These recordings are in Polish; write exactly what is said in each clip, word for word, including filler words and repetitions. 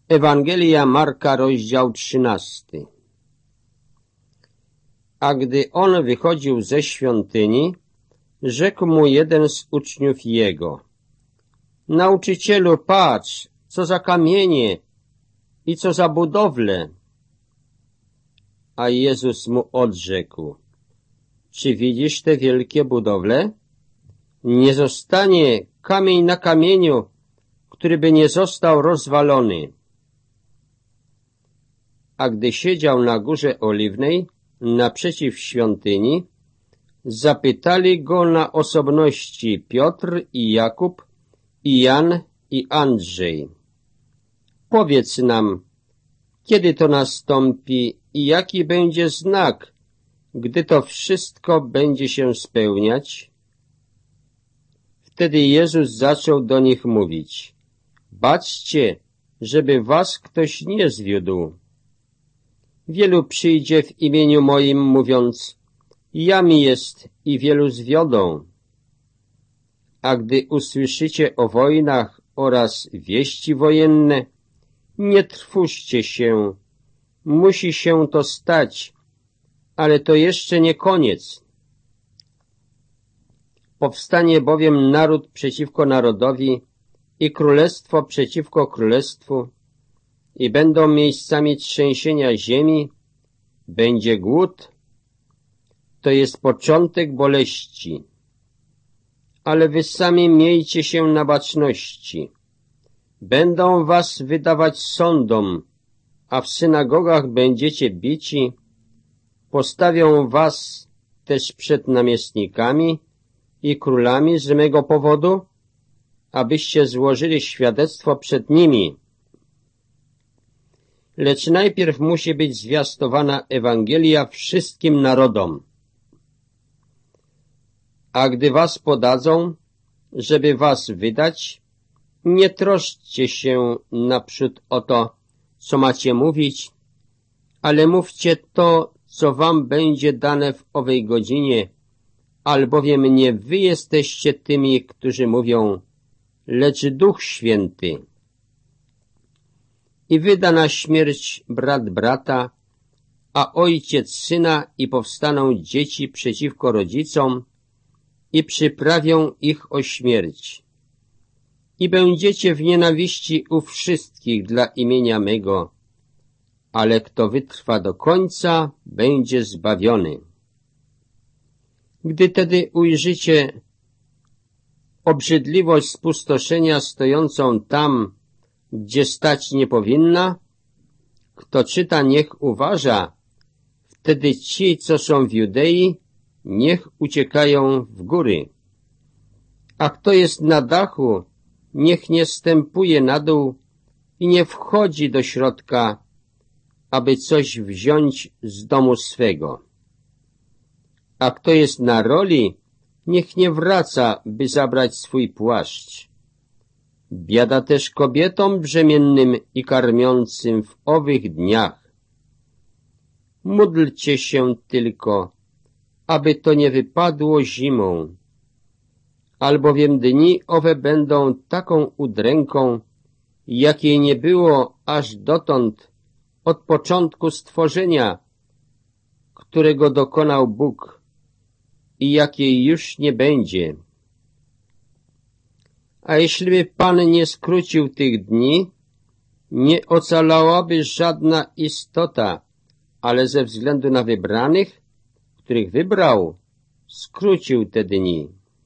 Ewangelia Marka, rozdział trzynasty. A gdy on wychodził ze świątyni, rzekł mu jeden z uczniów jego: Nauczycielu, patrz, co za kamienie i co za budowle. A Jezus mu odrzekł: Czy widzisz te wielkie budowle? Nie zostanie kamień na kamieniu, który by nie został rozwalony. A gdy siedział na Górze Oliwnej, naprzeciw świątyni, zapytali go na osobności Piotr i Jakub, i Jan i Andrzej: Powiedz nam, kiedy to nastąpi i jaki będzie znak, gdy to wszystko będzie się spełniać? Wtedy Jezus zaczął do nich mówić: Baczcie, żeby was ktoś nie zwiódł. Wielu przyjdzie w imieniu moim, mówiąc: Jam jest, i wielu zwiodą. A gdy usłyszycie o wojnach oraz wieści wojenne, nie trwóżcie się. Musi się to stać, ale to jeszcze nie koniec. Powstanie bowiem naród przeciwko narodowi i królestwo przeciwko królestwu, i będą miejscami trzęsienia ziemi, będzie głód. To jest początek boleści. Ale wy sami miejcie się na baczności. Będą was wydawać sądom, a w synagogach będziecie bici. Postawią was też przed namiestnikami i królami z mego powodu, abyście złożyli świadectwo przed nimi. Lecz najpierw musi być zwiastowana Ewangelia wszystkim narodom. A gdy was podadzą, żeby was wydać, nie troszczcie się naprzód o to, co macie mówić, ale mówcie to, co wam będzie dane w owej godzinie, albowiem nie wy jesteście tymi, którzy mówią, lecz Duch Święty. I wyda na śmierć brat brata, a ojciec syna, i powstaną dzieci przeciwko rodzicom i przyprawią ich o śmierć. I będziecie w nienawiści u wszystkich dla imienia mego, ale kto wytrwa do końca, będzie zbawiony. Gdy tedy ujrzycie obrzydliwość spustoszenia stojącą tam, gdzie stać nie powinna, kto czyta, niech uważa. Wtedy ci, co są w Judei, niech uciekają w góry. A kto jest na dachu, niech nie stępuje na dół i nie wchodzi do środka, aby coś wziąć z domu swego. A kto jest na roli, niech nie wraca, by zabrać swój płaszcz. Biada też kobietom brzemiennym i karmiącym w owych dniach. Módlcie się tylko, aby to nie wypadło zimą, albowiem dni owe będą taką udręką, jakiej nie było aż dotąd od początku stworzenia, którego dokonał Bóg, i jakiej już nie będzie. A jeśliby Pan nie skrócił tych dni, nie ocalałaby żadna istota, ale ze względu na wybranych, których wybrał, skrócił te dni.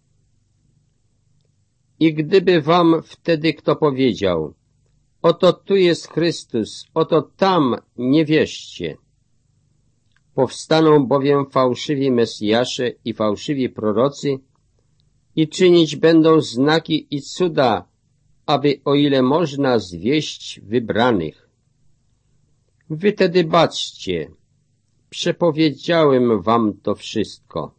I gdyby wam wtedy kto powiedział: oto tu jest Chrystus, oto tam, nie wierzcie. Powstaną bowiem fałszywi Mesjasze i fałszywi prorocy i czynić będą znaki i cuda, aby o ile można zwieść wybranych. Wy tedy baczcie, przepowiedziałem wam to wszystko.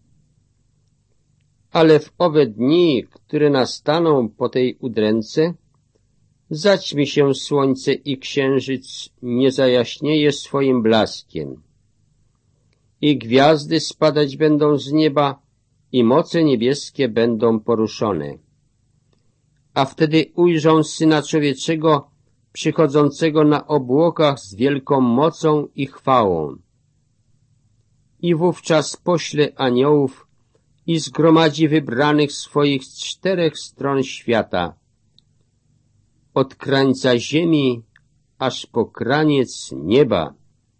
Ale w owe dni, które nastaną po tej udręce, zaćmi się słońce i księżyc nie zajaśnieje swoim blaskiem. I gwiazdy spadać będą z nieba, i moce niebieskie będą poruszone. A wtedy ujrzą Syna Człowieczego przychodzącego na obłokach z wielką mocą i chwałą. I wówczas pośle aniołów i zgromadzi wybranych swoich z czterech stron świata, od krańca ziemi aż po kraniec nieba.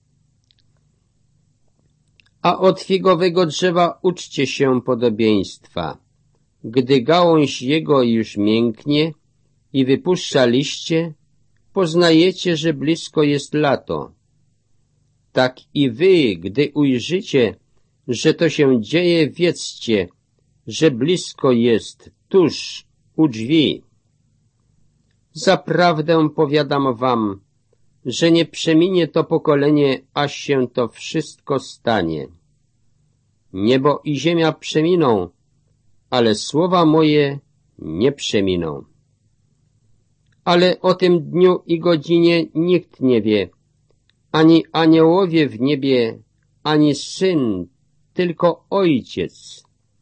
A od figowego drzewa uczcie się podobieństwa. Gdy gałąź jego już mięknie i wypuszcza liście, poznajecie, że blisko jest lato. Tak i wy, gdy ujrzycie, że to się dzieje, wiedzcie, że blisko jest, tuż u drzwi. Zaprawdę powiadam wam, że nie przeminie to pokolenie, aż się to wszystko stanie. Niebo i ziemia przeminą, ale słowa moje nie przeminą. Ale o tym dniu i godzinie nikt nie wie, ani aniołowie w niebie, ani Syn, tylko Ojciec.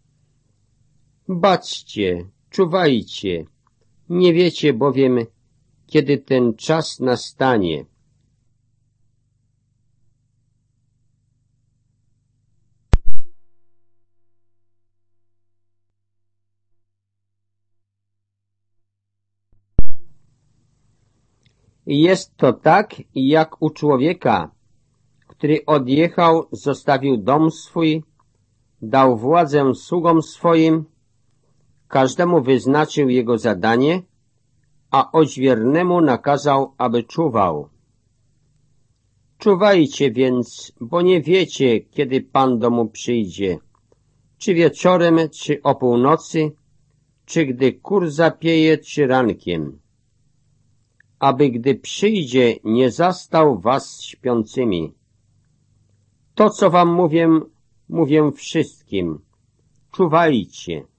Baczcie, czuwajcie, nie wiecie bowiem, kiedy ten czas nastanie. Jest to tak, jak u człowieka, który odjechał, zostawił dom swój, dał władzę sługom swoim, każdemu wyznaczył jego zadanie, a odźwiernemu nakazał, aby czuwał. Czuwajcie więc, bo nie wiecie, kiedy Pan domu przyjdzie, czy wieczorem, czy o północy, czy gdy kur zapieje, czy rankiem, aby gdy przyjdzie, nie zastał was śpiącymi. To, co wam mówię, mówię wszystkim. Czuwajcie.